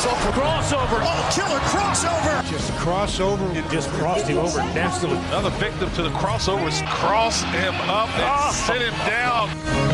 Crossover. Oh, killer crossover. Just crossover. It just crossed him over nastily. Another victim to the crossovers. Cross him up and sit him down.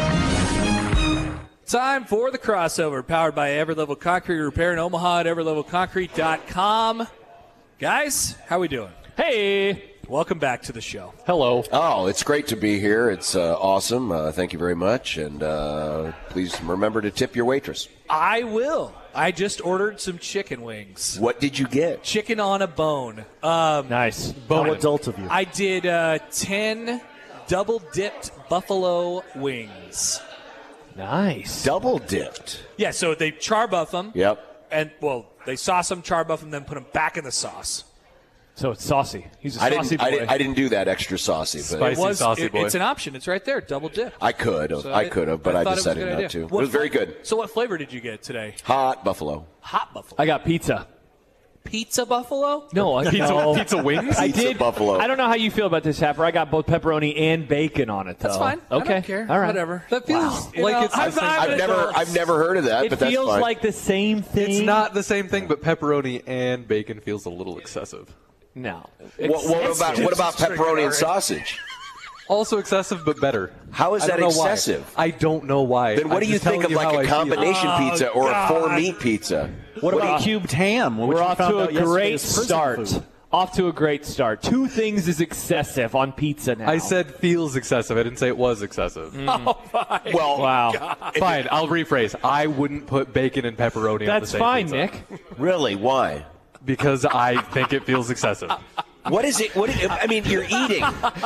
Time for the crossover, powered by Everlevel Concrete Repair in Omaha at everlevelconcrete.com. Guys, how we doing? Hey. Welcome back to the show. Hello. Oh, it's great to be here. It's awesome. Thank you very much. And please remember to tip your waitress. I will. I just ordered some chicken wings. What did you get? Chicken on a bone. Nice. How adult of you? I did 10 double-dipped buffalo wings. Nice. Double dipped. Yeah, so they char buff them. Yep. And, well, they sauce them, char buff them, then put them back in the sauce. So it's saucy. He's a saucy boy. I didn't do that extra saucy. But Spicy saucy boy. It's an option. It's right there, double dip. I could have. So I could have, but I thought it was a decided good not idea. to. It What was very good. So what flavor did you get today? Hot buffalo. Hot buffalo. I got pizza. Pizza buffalo? No, pizza wings. I Pizza did. buffalo. I don't know how you feel about this, Happer. I got both pepperoni and bacon on it, though. That's fine. Okay. I don't care. All right. Whatever. That feels You like know, it's I've- the same I've- I've never heard of that, It but that's feels fine. like the same thing. It's not the same thing, but pepperoni and bacon feels a little excessive. No. What about pepperoni and sausage? Also excessive, but better. How is I that don't know why. excessive? I don't know why. Then what I'm do you just think of telling you like how a I feel. combination pizza or a four-meat pizza? What about cubed ham? Which We're we off found to out a yesterday great is prison start. food. Off to a great start. Two things is excessive on pizza now. I said feels excessive. I didn't say it was excessive. Well, Wow. Fine, I'll rephrase. I wouldn't put bacon and pepperoni on the That's same fine, pizza. Nick. really? Why? Because I think it feels excessive. What is it? I mean, you're eating.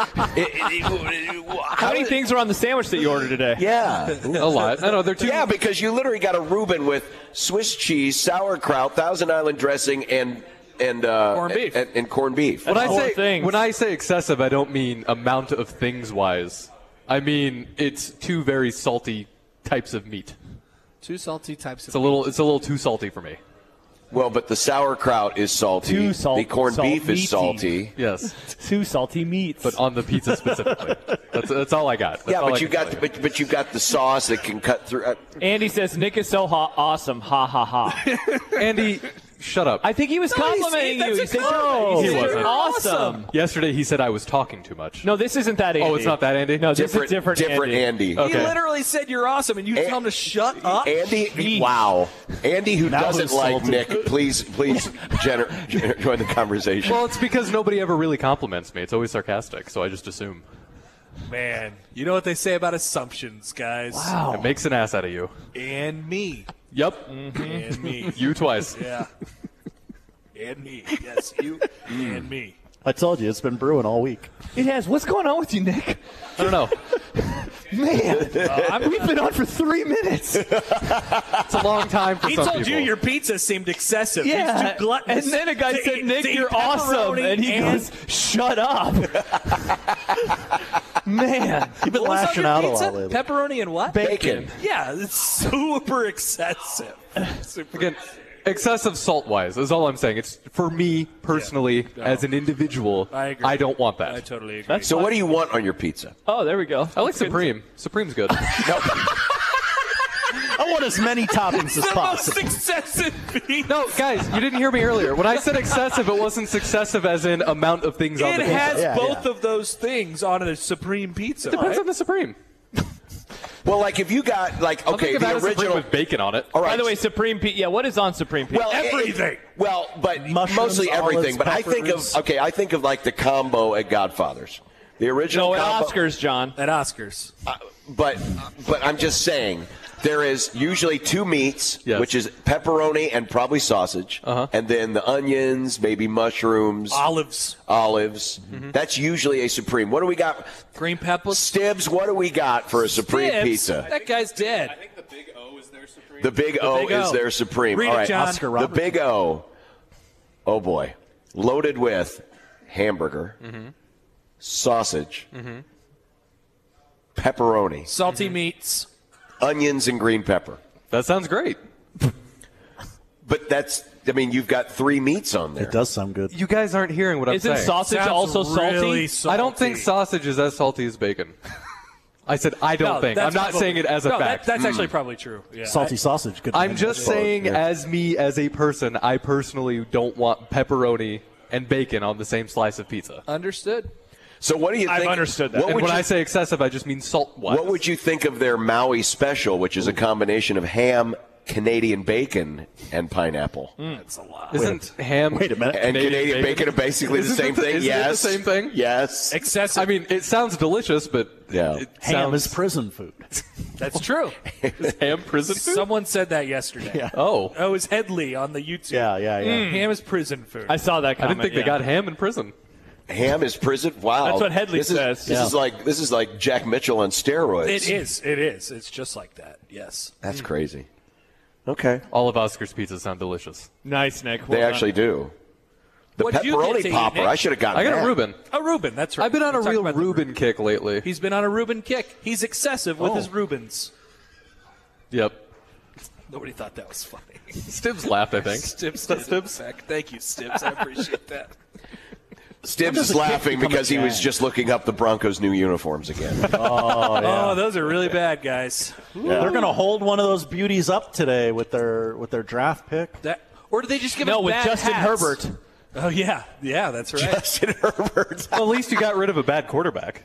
How many things are on the sandwich that you ordered today? Yeah. A lot. I know they're too. Yeah, because you literally got a Reuben with Swiss cheese, sauerkraut, Thousand Island dressing, and corned beef. And corned beef. When Four things. I say excessive, I don't mean amount of things wise. I mean it's two very salty types of meat. Two salty types It's a little too salty for me. Well, but the sauerkraut is salty. Too salt- The corned beef salt-meaty. is salty. Yes, Two salty meats. but on the pizza specifically. That's all I got. That's Yeah, all but I you can got tell you. but you got the sauce that can cut through. Andy says, Nick is so awesome. Ha, ha, ha. Andy, shut up. I think he was complimenting you. He said, compliment. he He said, wasn't. you're awesome. Yesterday he said I was talking too much. No, this isn't that Andy. Oh, it's not that Andy? No, this is different Andy. He Okay. literally said you're awesome, and you tell him to shut up? Andy, wow. Andy, who Now doesn't who's like salty? Nick, please join the conversation. Well, it's because nobody ever really compliments me. It's always sarcastic, so I just assume. Man, you know what they say about assumptions, guys. Wow. It makes an ass out of you. And me. Yep. And me. You twice. Yeah. And me. Yes, you and me. I told you, it's been brewing all week. It has. What's going on with you, Nick? I don't know. Man, we've been on for 3 minutes. It's a long time for He some told people. you your pizza seemed excessive. Yeah. He's too gluttonous. And then a guy to said, eat- Nick, to eat you're awesome. pepperoni And he goes, shut up. Man. You've been What was on lashing your out pizza? a lot lately. Pepperoni and what? Bacon. Yeah, it's super excessive. Super. Again, excessive salt-wise is all I'm saying. It's for me personally, as an individual, I agree. don't want that. I totally agree. So what do you want on your pizza? Oh, there we go. I like Supreme. Supreme's good. I want as many toppings as the most possible. excessive pizza. No, guys, you didn't hear me earlier. When I said excessive, it wasn't successive as in amount of things on It the pizza. has Yeah, both yeah. of those things on a Supreme pizza. Depends right? on the Supreme. Well, like if you got like I'll okay, think the about a Supreme original. with bacon on it. All right. By the way, Supreme Pizza. Yeah, what is on Supreme Pizza? well, everything. But Mushrooms, mostly everything. olives, But I peppers. think of like the combo at Godfather's, the original no, at combo. Oscars, John. At Oscars. But I'm just saying. There is usually two meats, Yes. which is pepperoni and probably sausage, and then the onions, maybe mushrooms, Olives. That's usually a Supreme. What do we got? Green peppers. Stibbs, what do we got for a Supreme Stibbs? pizza? That guy's dead. The Big O is their Supreme. Read All it, right, John. Oscar the Robertson. Big O. Oh boy, loaded with hamburger, sausage, pepperoni, Salty meats. onions, and green pepper. That sounds great. But you've got three meats on there. It does sound good. You guys aren't hearing what I'm Isn't saying. sausage Sounds also salty? really salty. I don't think sausage is as salty as bacon. I said I don't think. I'm not saying it as a fact. That's actually probably true. Yeah. Salty sausage. Good. I'm just saying, as me, as a person, I personally don't want pepperoni and bacon on the same slice of pizza. Understood. So what do you think? I've understood that. And when I say excessive, I just mean salt-wise. What would you think of their Maui special, which is a combination of ham, Canadian bacon, and pineapple? That's a lot. Isn't ham Wait a minute. And Canadian bacon are basically the same thing? Isn't it the same thing? Yes. Excessive. I mean, it sounds delicious, but Yeah. it Ham sounds is prison food. That's true. ham prison food. Someone said that yesterday. Yeah. Oh, Oh, it was Headley on the YouTube. Yeah. Ham is prison food. I saw that I comment. didn't think they got ham in prison. Ham is prison? Wow. That's what Headley This says. This is like Jack Mitchell on steroids. It is. It is. It's just like that. Yes. That's crazy. Okay. All of Oscar's pizzas sound delicious. Nice, Nick. They Well done. actually do. The What'd you get pepperoni to eat, popper, Nick? I should have gotten I got that. a Reuben. A Reuben. That's right. I've been on a We're talking real about the Reuben kick lately. He's been on a Reuben kick. He's excessive with his Reubens. Yep. Nobody thought that was funny. Stibbs laughed, I think. Stibbs. Is that Stibbs? Thank you, Stibbs. I appreciate that. Stibbs does is a kick laughing become a because he was gag? just looking up the Broncos' new uniforms again. Oh, those are really bad, guys. They're going to hold one of those beauties up today with their draft pick. That, or do they just give No, us with bad Justin hats? Herbert. Oh yeah, that's right. Justin Herbert. Well, at least you got rid of a bad quarterback.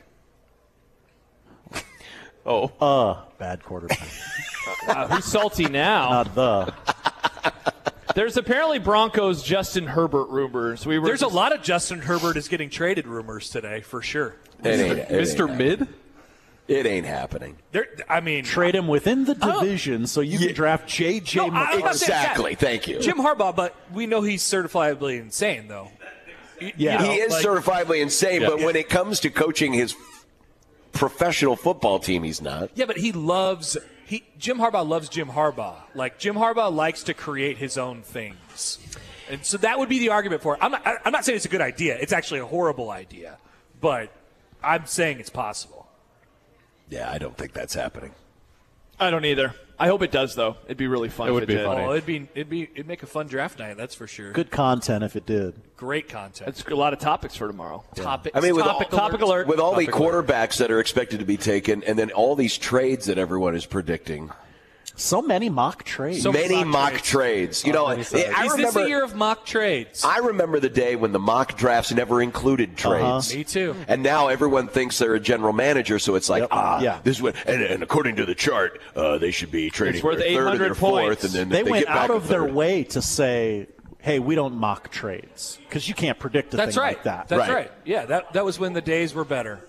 Bad quarterback. Wow, who's salty now? Not the. There's apparently Broncos Justin Herbert rumors. There's a lot of Justin Herbert is getting traded rumors today for sure. Mr. Mid? It ain't happening. I mean, Trade him within the division so you can draft J.J. No, I was about to say, Exactly. Thank you. Jim Harbaugh, but we know he's certifiably insane, though. Yeah. He is certifiably insane, but when it comes to coaching his professional football team, he's not. Yeah, but Jim Harbaugh loves Jim Harbaugh. Like, Jim Harbaugh likes to create his own things. And so that would be the argument for it. I'm not saying it's a good idea. It's actually a horrible idea. But I'm saying it's possible. Yeah, I don't think that's happening. I don't either. I hope it does, though. It'd be really fun. It if would be did. funny. Oh, it'd make a fun draft night, that's for sure. Good content if it did. Great content. It's a lot of topics for tomorrow. Topic. I mean, with topic alert. With all the quarterbacks that are expected to be taken, and then all these trades that everyone is predicting. So many mock trades. So Many mock trades. trades. You know, I Is this remember the year of mock trades? I remember the day when the mock drafts never included trades. Me too. And now everyone thinks they're a general manager, so it's like, this is what. And according to the chart, they should be trading It's worth their third and 800 their fourth, points. and then They went get back out a of their third. way to say, hey, we don't mock trades because you can't predict a That's thing right. like that. That's right. Yeah, that was when the days were better.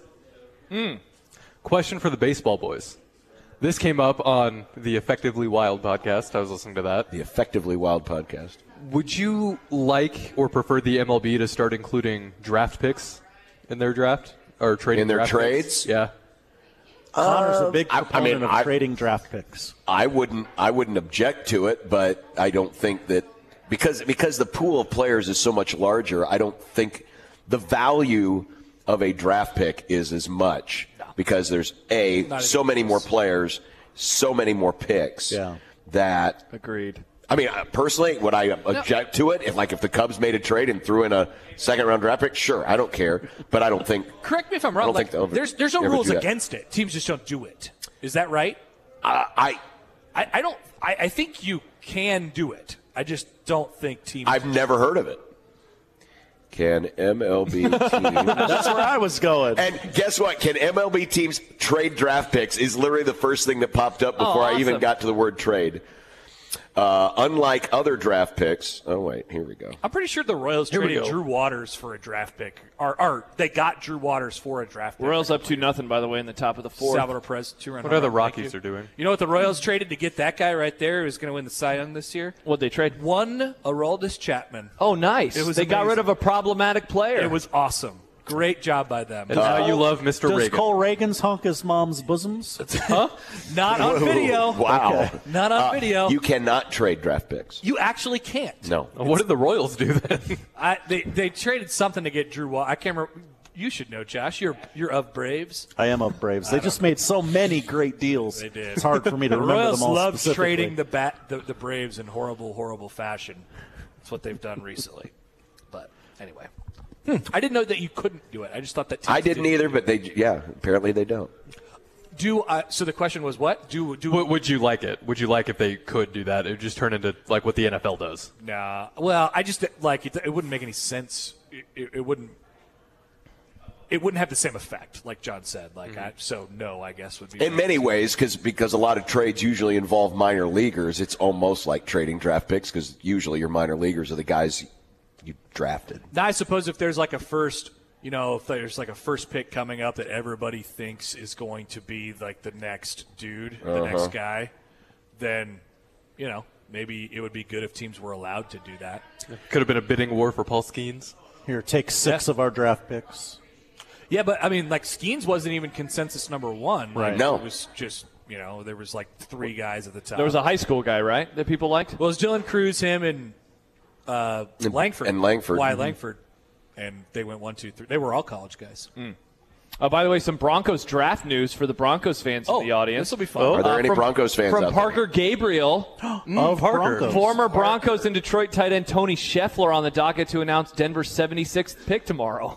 Question for the baseball boys. This came up on the Effectively Wild podcast. I was listening to that. The Effectively Wild podcast. Would you like or prefer the MLB to start including draft picks in their draft? Or trading In their draft trades? picks? Yeah. Connor's a big I proponent mean, of trading draft picks. I wouldn't object to it, but I don't think that because the pool of players is so much larger, I don't think the value of a draft pick is as much because there's so many more players, so many more picks. Yeah. That Agreed. I mean, personally, would I object to it if the Cubs made a trade and threw in a second-round draft pick? Sure, I don't care, but I don't think. Correct me if I'm wrong. I don't Like, think they'll there's no ever rules do that. against it. Teams just don't do it. Is that right? I I think you can do it. I just don't think teams. I've never heard of it. Can MLB teams? That's where I was going. And guess what? Can MLB teams trade draft picks? Is literally the first thing that popped up before I even awesome. got to the word trade. Unlike other draft picks. Oh, wait. Here we go. I'm pretty sure the Royals traded Drew Waters for a draft pick. Or they got Drew Waters for a draft pick. Royals up 2-0, by the way, in the top of the fourth. Salvador Perez, 2-run. What are the home run. Thank Rockies you. are doing? You know what the Royals traded to get that guy right there who's going to win the Cy Young this year? What'd they trade? One Aroldis Chapman. Oh, nice. It was they got amazing. rid of a problematic player. It was awesome. Great job by them. And now you love Mr. Does Reagan. Cole Reagan's honk his mom's bosoms? Not on video. Wow. Not on video. You cannot trade draft picks. You actually can't. No. What did the Royals do then? They traded something to get Drew Waters. I can't remember. You should know, Josh. You're of Braves. I am of Braves. They just made so many great deals. They did. It's hard for me to The remember Royals them all love specifically. trading the Braves in horrible fashion. That's what they've done recently. But anyway, I didn't know that you couldn't do it. I just thought that teams I didn't either, but apparently they don't. So the question was what? Would you like it? Would you like if they could do that? It would just turn into like what the NFL does. Nah. Well, I just like it. It wouldn't make any sense. It wouldn't. It wouldn't have the same effect, like John said. Like, so no, I guess would be. In many ways, because a lot of trades usually involve minor leaguers, it's almost like trading draft picks because usually your minor leaguers are the guys you drafted. Now, I suppose if there's like a first, if there's like a first pick coming up that everybody thinks is going to be like the next dude, the next guy, then, maybe it would be good if teams were allowed to do that. Could have been a bidding war for Paul Skeens. Here, take 6 of our draft picks. Yeah, but I mean, like Skeens wasn't even consensus number 1. Right. No. It was just, there was like 3 guys at the top. There was a high school guy, right, that people liked? Well, it was Dylan Cruz, him, and Langford. And Langford. Wyatt Langford. And they went 1, 2, 3. They were all college guys. By the way, some Broncos draft news for the Broncos fans in the audience. This will be fun. Are there any Broncos fans From out Parker Gabriel, Of Broncos. former Broncos and Detroit tight end Tony Scheffler on the docket to announce Denver's 76th pick tomorrow.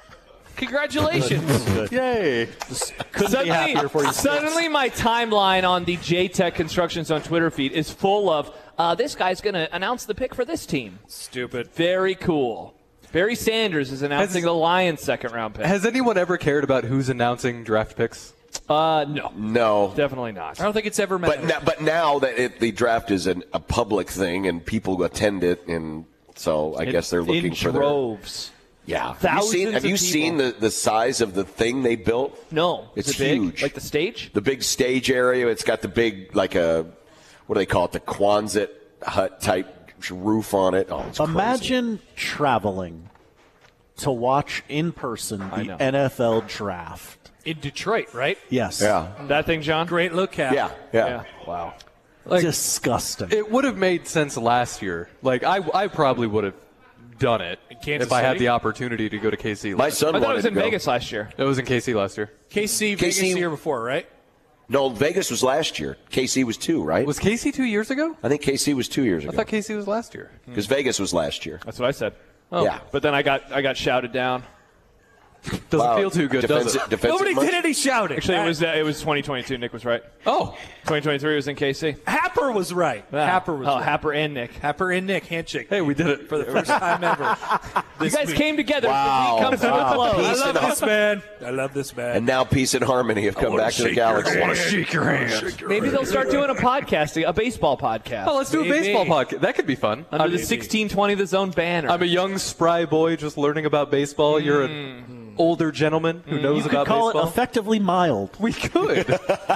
Congratulations. Yay. Couldn't be happier for you. Suddenly my timeline on the JTech Construction Zone Twitter feed is full of, this guy's going to announce the pick for this team. Stupid. Very cool. Barry Sanders is announcing the Lions' second-round pick. Has anyone ever cared about who's announcing draft picks? No. No. Definitely not. I don't think it's ever mattered. But now that the draft is a public thing and people attend it, and so I guess they're looking for their droves. Yeah. Thousands Have you of seen the size of the thing they built? No. It's Is it big? huge. Like the stage? The big stage area. It's got the big, what do they call it? The Quonset hut type roof on it. Oh, it's Imagine traveling to watch in person the NFL draft. In Detroit, right? Yes. crazy. Yeah. That thing, John? Great locale. Yeah. Wow. Disgusting. It would have made sense last year. Like I probably would have done it Kansas if I had City? the opportunity to go to KC. My son I thought wanted it was to in go. Vegas last year. It was in KC last year. KC, Vegas the year before, right? No, Vegas was last year. KC was 2, right? Was KC 2 years ago? I think KC was 2 years I ago. thought KC was last year. Because Vegas was last year. That's what I said. Yeah. But then I got shouted down. Doesn't Wow. feel too good, does it? Defensive Nobody much? did any shouting. Actually, it was 2022. Nick was right. Oh, 2023 was in KC. Happer was right. Happer was right. Happer and Nick. Happer and Nick handshake. hey, we did it. For the first time ever. You guys came together. Wow. The league comes to a Wow. close. Peace I and love this man. I love this man. And now peace and harmony have come back to the Galaxy. Shake your hand. Maybe they'll start doing a podcast, a baseball podcast. Oh, let's do a Maybe. baseball podcast. That could be fun. Under the I'm, 1620 The Zone banner. I'm a young spry boy just learning about baseball. You're an older gentleman who knows You could about call baseball. it effectively mild. We could.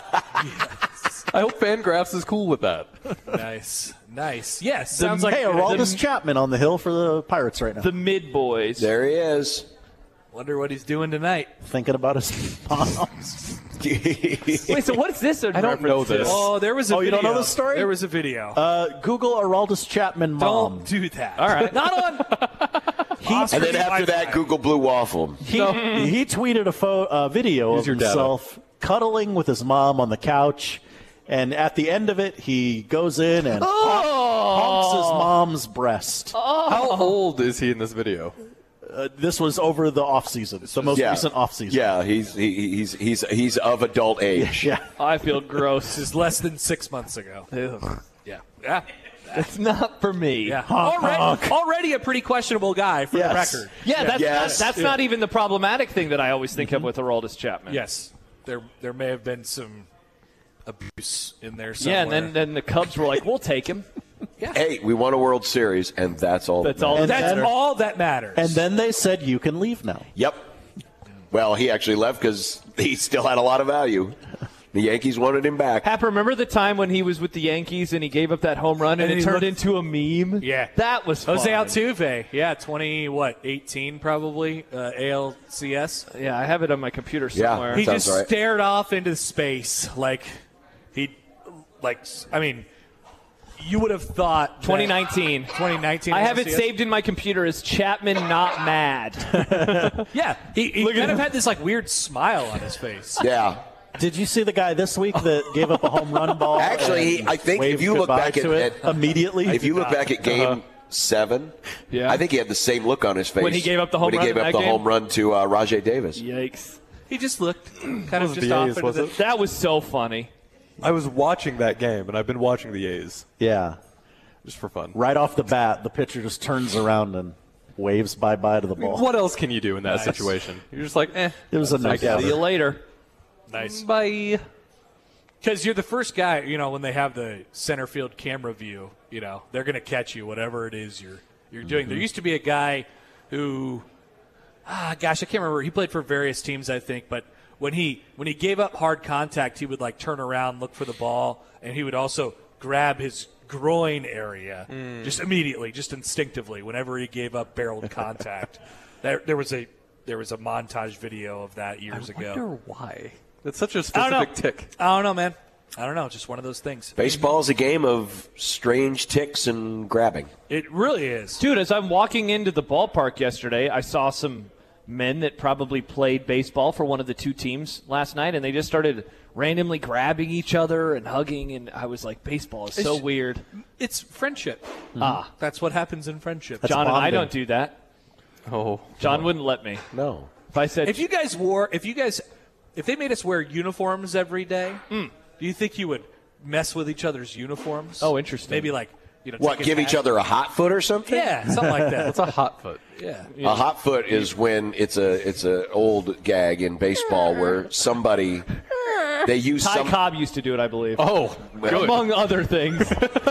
I hope Fangraphs is cool with that. Nice. Yes. Sounds like Hey, Aroldis Chapman on the hill for the Pirates right now. the mid boys. There he is. Wonder what he's doing tonight. Thinking about his moms. Wait, so what is this? I don't know this. Oh, there was a Oh, video. you don't know the story? There was a video. Google Aroldis Chapman mom. Don't do that. All right. Not on. And then after that, Google Blue Waffle. He tweeted a video of your data. himself cuddling with his mom on the couch, and at the end of it, he goes in and honks his mom's breast. How old is he in this video? This was over the off season, the most recent off season. Yeah, he's of adult age. Yeah. I feel gross. This is less than 6 months ago. Yeah. It's not for me. Yeah. Already a pretty questionable guy for the record. Yeah, Yes. that's not even the problematic thing that I always think of with Aroldis Chapman. Yes. There may have been some abuse in there somewhere. Yeah, and then the Cubs were like, we'll take him. Hey, we won a World Series, and that's all. That's all. And That's then- all that matters. And then they said, you can leave now. Yep. Well, he actually left because he still had a lot of value. The Yankees wanted him back. Hap, remember the time when he was with the Yankees and he gave up that home run and And it he turned looked- into a meme? Yeah. That was fun. Jose Altuve, 18 probably, ALCS. Yeah, I have it on my computer Yeah. somewhere. He Sounds just right. stared off into space you would have thought 2019. 2019. I have it ALCS. saved in my computer as Chapman not mad. Yeah, he kind of had this weird smile on his face. Yeah. Did you see the guy this week that gave up a home run ball? Actually, and I think if waved you look goodbye back to it immediately, if you look back at Game 7, Yeah. I think he had the same look on his face When he gave up the home when run he in gave up that the game? home run to Rajai Davis. Yikes. He just looked kind of Was just the off A's, into was the. it? That was so funny. I was watching that game, and I've been watching the A's Yeah. just for fun. Right off the bat, the pitcher just turns around and waves bye-bye to the ball. What else can you do in that Nice. situation? You're just like, eh. It was a I nice guess. See you later. Nice. Bye. Because you're the first guy, when they have the center field camera view, they're going to catch you, whatever it is you're doing. There used to be a guy who, I can't remember. He played for various teams, I think, but when he gave up hard contact, he would turn around, look for the ball, and he would also grab his groin area just immediately, just instinctively, whenever he gave up barreled contact. There was a montage video of that years I ago. wonder why. It's such a I don't know. specific tick. I don't know, man. I don't know. Just one of those things. Baseball is a game of strange ticks and grabbing. It really is. Dude, as I'm walking into the ballpark yesterday, I saw some men that probably played baseball for one of the two teams last night, and they just started randomly grabbing each other and hugging, and I was like, baseball is so It's- weird. It's friendship. Ah, That's what happens in friendship. That's John and I bonding. don't do that. Oh. John wouldn't let me. No. If I said, If they made us wear uniforms every day, do you think you would mess with each other's uniforms? Oh, interesting. Maybe What, take give a each hat- other a hot foot or something? Yeah, something like that. What's a hot foot? Yeah. A hot foot is when it's a old gag in baseball where somebody they use Ty some Cobb used to do it, I believe. Oh, good. Among other things.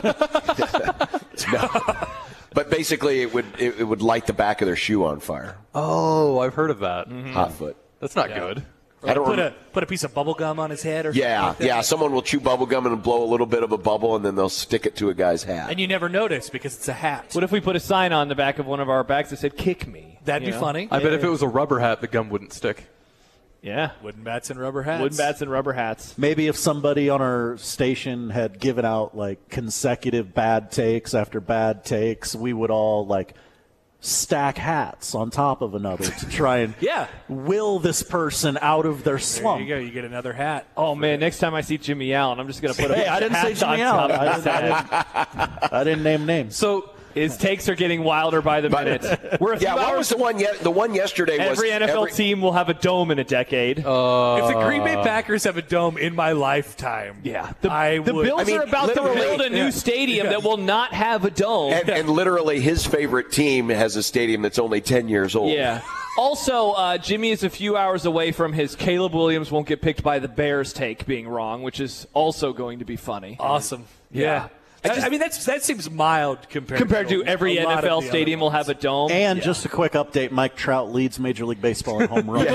but basically it would light the back of their shoe on fire. Oh, I've heard of that. Hot foot. That's not good. I don't remember. Put a piece of bubble gum on his head or Yeah, something like that. yeah. Someone will chew bubble gum and blow a little bit of a bubble, and then they'll stick it to a guy's hat. And you never notice because it's a hat. What if we put a sign on the back of one of our bags that said, kick me? That'd You be know? funny. I bet if it was a rubber hat, the gum wouldn't stick. Yeah. Wooden bats and rubber hats. Wooden bats and rubber hats. Maybe if somebody on our station had given out consecutive bad takes after bad takes, we would all stack hats on top of another to try and Yeah. will this person out of their There slump. you go. You get another hat. Oh, man, next time I see Jimmy Allen, I'm just going to put a Hey, I didn't say hat on Jimmy top Allen. of his head. I didn't name names. So His takes are getting wilder by the minute. We're a few Yeah, what hours. was the one? The one yesterday was Every NFL team will have a dome in a decade. If the Green Bay Packers have a dome in my lifetime, yeah. I the would. Bills I mean, are about to literally- build a new stadium that will not have a dome. And literally, his favorite team has a stadium that's only 10 years old. Yeah. Also, Jimmy is a few hours away from his Caleb Williams won't get picked by the Bears take being wrong, which is also going to be funny. Awesome. Yeah. That seems mild compared to every a lot of NFL the stadium other will have a dome. And just a quick update, Mike Trout leads Major League Baseball in home runs.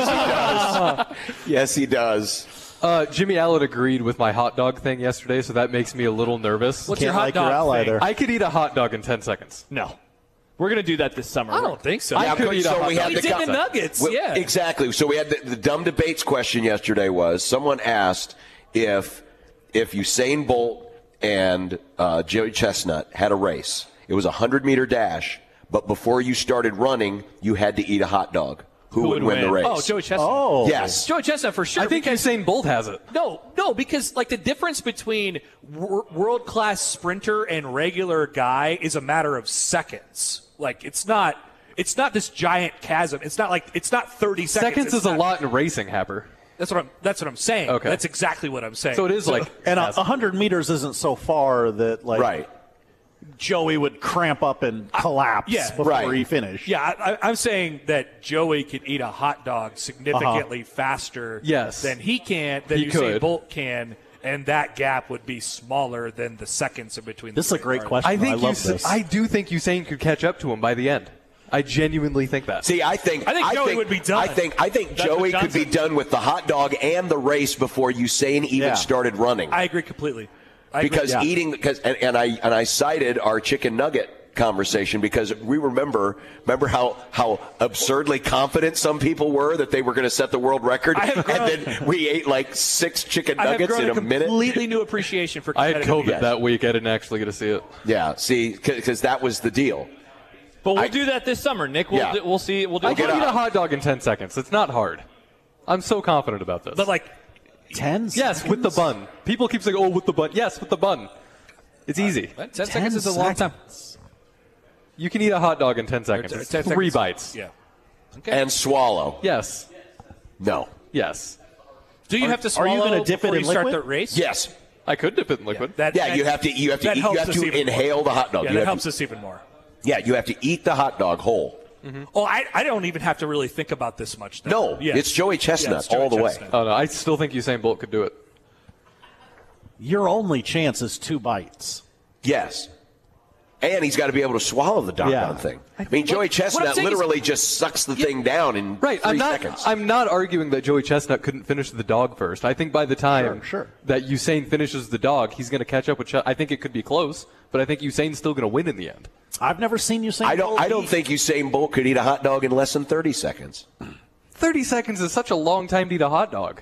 Yes, he does. Jimmy Allen agreed with my hot dog thing yesterday, so that makes me a little nervous. What's Can't your hot like your dog ally thing? there. I could eat a hot dog in 10 seconds. No. We're going to do that this summer. I don't think so. I could eat a hot we dog. had We the did co- the Nuggets, Well, yeah. Exactly. So we had the dumb debates question yesterday was someone asked if Usain Bolt and Joey Chestnut had a race. It was a 100-meter dash, but before you started running, you had to eat a hot dog. Who would win the race? Oh, Joey Chestnut. Oh. Yes. Joey Chestnut for sure. I think Usain Bolt has it. No, because the difference between world-class sprinter and regular guy is a matter of seconds. It's not this giant chasm. It's not 30 seconds. Seconds It's is a not- lot in racing, Happer. That's what I'm saying. Okay. That's exactly what I'm saying. So it is like And 100 meters isn't so far that Right. Joey would cramp up and collapse yeah, before right. he finished. Yeah, I'm saying that Joey can eat a hot dog significantly faster Yes. than he He Usain could. Bolt can, and that gap would be smaller than the seconds in between. This is a great question. I think love this. I do think Usain could catch up to him by the end. I genuinely think that. See, I think Joey would be done. I think Joey what could be Johnson- done with the hot dog and the race before Usain even Yeah. started running. I agree completely. I agree. Because I cited our chicken nugget conversation because we remember how absurdly confident some people were that they were going to set the world record, I have grown- and then we ate like 6 chicken I have nuggets grown in a minute. completely new appreciation for I had competitive COVID that week. I didn't actually get to see it. Yeah, see, because that was the deal. But we'll do that this summer, Nick. We'll see. We'll do I it. could eat a hot dog in 10 seconds. It's not hard. I'm so confident about this. But 10 yes, with the bun. People keep saying, "Oh, with the bun." Yes, with the bun. It's easy. 10 seconds is a long time. You can eat a hot dog in 10 seconds. 10 It's 3 seconds. bites. Yeah. And swallow. Yes. No. Yes. Do you have to swallow you gonna dip it before in you start liquid? the race? Yes. I could dip it in liquid. You have to inhale the hot dog. Yeah, You that have helps us even more. Yeah, you have to eat the hot dog whole. Oh, I don't even have to really think about this much. Though. No, Yes. it's Joey Chestnut Yeah, it's Joey all the Chestnut. way. Oh, no, I still think Usain Bolt could do it. Your only chance is 2 bites. Yes. And he's got to be able to swallow the doggone thing. I mean, Joey Chestnut literally just sucks the thing down in 3 seconds. I'm not arguing that Joey Chestnut couldn't finish the dog first. I think by the time that Usain finishes the dog, he's going to catch up with Chestnut. I think it could be close, but I think Usain's still going to win in the end. I've never seen Usain Bolt. I don't think Usain Bolt could eat a hot dog in less than 30 seconds. 30 seconds is such a long time to eat a hot dog.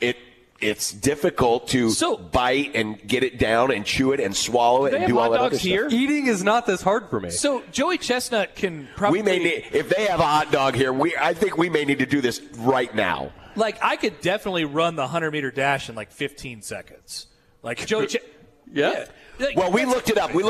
It's difficult to bite and get it down and chew it and swallow it and do all that other stuff. Eating is not this hard for me. So Joey Chestnut can probably. If they have a hot dog here, I think we may need to do this right now. Like, I could definitely run the 100-meter dash in like 15 seconds. Like Joey. Yeah. Well, we looked it up.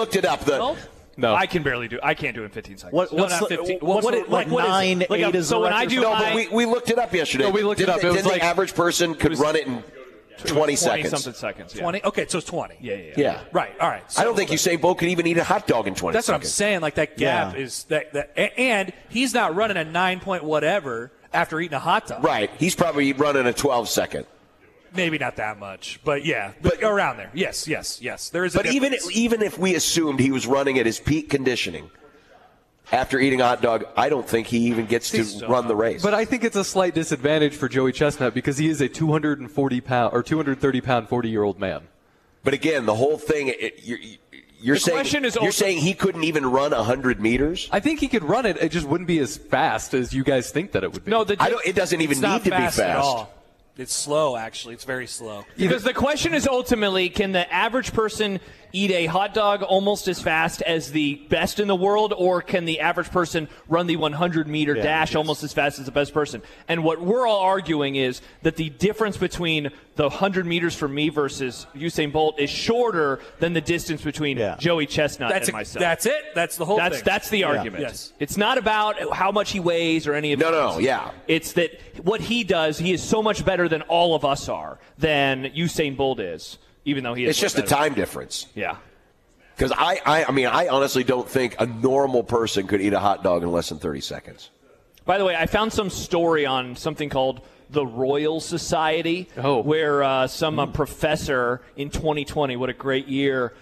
No, I can't do it in 15 seconds. What's 15? What 9, 8 is so when I do but we looked it up yesterday. No, we looked it up. It was didn't like the average person could run it in 20 seconds. 20-something seconds. 20? Okay, so it's 20. Yeah. Right, all right. So, I don't think Usain Bolt could even eat a hot dog in 20 that's seconds. what I'm saying. Like, that gap is that. And he's not running a 9-point whatever after eating a hot dog. Right. He's probably running a 12-second. Maybe not that much, but yeah, but around there. Yes. There is. But even if we assumed he was running at his peak conditioning after eating a hot dog, I don't think he even gets to run the race. But I think it's a slight disadvantage for Joey Chestnut because he is a 240-pound or 230-pound 40-year-old man. But again, the whole thing, you're saying he couldn't even run 100 meters? I think he could run it. It just wouldn't be as fast as you guys think that it would be. No, it doesn't even need to be fast. At all. It's slow, actually. It's very slow. Because the question is ultimately, can the average person eat a hot dog almost as fast as the best in the world, or can the average person run the 100-meter dash almost as fast as the best person? And what we're all arguing is that the difference between the 100 meters for me versus Usain Bolt is shorter than the distance between Joey Chestnut and myself. That's it. That's the whole thing. That's the argument. Yes. It's not about how much he weighs or any of that. No, yeah. It's that what he does, he is so much better than all of us are, than Usain Bolt is. Even though he is. It's just a time difference. Yeah. Because I honestly don't think a normal person could eat a hot dog in less than 30 seconds. By the way, I found some story on something called the Royal Society, where some professor in 2020, what a great year,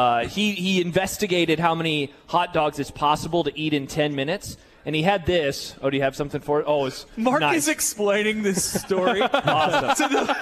he investigated how many hot dogs it's possible to eat in 10 minutes. And he had this. Oh, do you have something for it? Oh, it's Mark nice. is explaining this story. Awesome.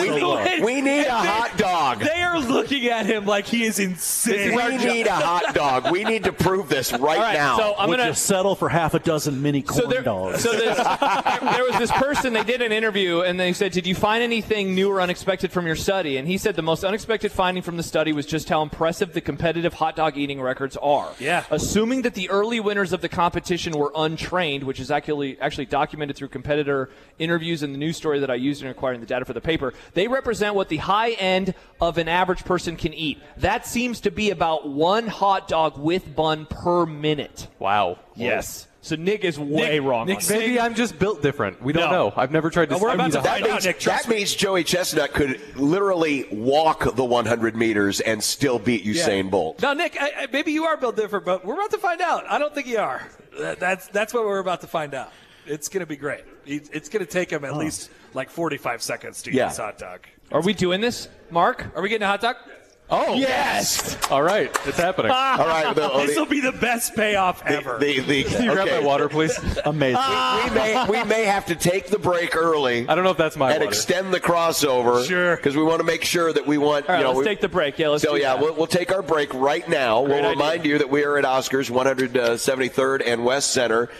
We need a hot dog. They are looking at him like he is insane. We need a hot dog. We need to prove this right now. So I'm Would you settle for half a dozen mini corn dogs? So there was this person, they did an interview, and they said, did you find anything new or unexpected from your study? And he said the most unexpected finding from the study was just how impressive the competitive hot dog eating records are. Yeah. Assuming that the early winners of the competition were untrained, which is actually documented through competitor interviews in the news story that I used in acquiring the data for the paper, they represent what the high end of an average person can eat. That seems to be about one hot dog with bun per minute. Wow. Yes. So Nick is way wrong. Maybe I'm just built different. We don't know. I've never tried to. We're about to find out, Nick. That means Joey Chestnut could literally walk the 100 meters and still beat Usain Bolt. No, Nick, maybe you are built different, but we're about to find out. I don't think you are. That's what we're about to find out. It's going to be great. It's going to take him at least like 45 seconds to eat this hot dog. Are we doing this, Mark? Are we getting a hot dog? Oh, yes! All right, it's happening. All right, this will be the best payoff ever. Can you grab my water, please? Amazing. We may have to take the break early. I don't know if that's my and water. Extend the crossover. Sure. Because we want to make sure that we want. All right, let's take the break. Yeah, let's do that. We'll take our break right now. We'll remind you that we are at Oscars, 173rd and West Center.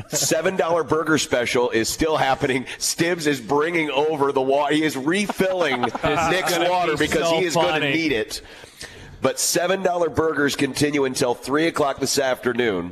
$7 burger special is still happening. Stibbs is bringing over the water. He is refilling Nick's water because he is going to need it. But $7 burgers continue until 3 o'clock this afternoon.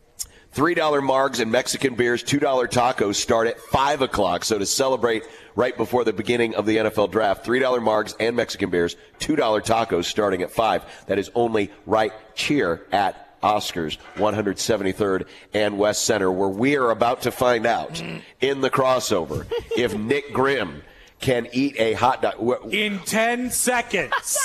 $3 margs and Mexican beers, $2 tacos start at 5 o'clock. So to celebrate right before the beginning of the NFL draft, $3 margs and Mexican beers, $2 tacos starting at 5. That is only right here at Oscars, 173rd and West Center, where we are about to find out in the crossover if Nick Grimm can eat a hot dog in 10 seconds.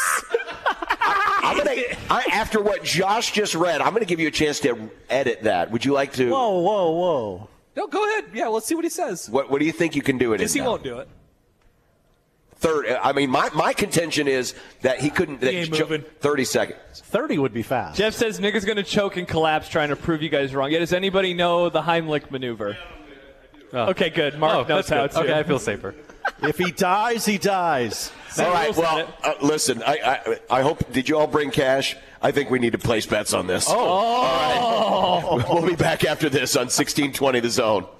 After what Josh just read, I'm going to give you a chance to edit that. Would you like to? Whoa. No, go ahead. Yeah, let's see what he says. What do you think you can do it in? Because he won't do it. Third, I mean, my contention is that he couldn't. He ain't moving. 30 seconds. 30 would be fast. Jeff says Nick is going to choke and collapse trying to prove you guys wrong. Yeah, does anybody know the Heimlich maneuver? Okay, good. Mark knows how to. Okay, I feel safer. If he dies, he dies. All right. Well, listen. I hope. Did you all bring cash? I think we need to place bets on this. All right. We'll be back after this on 1620 The Zone.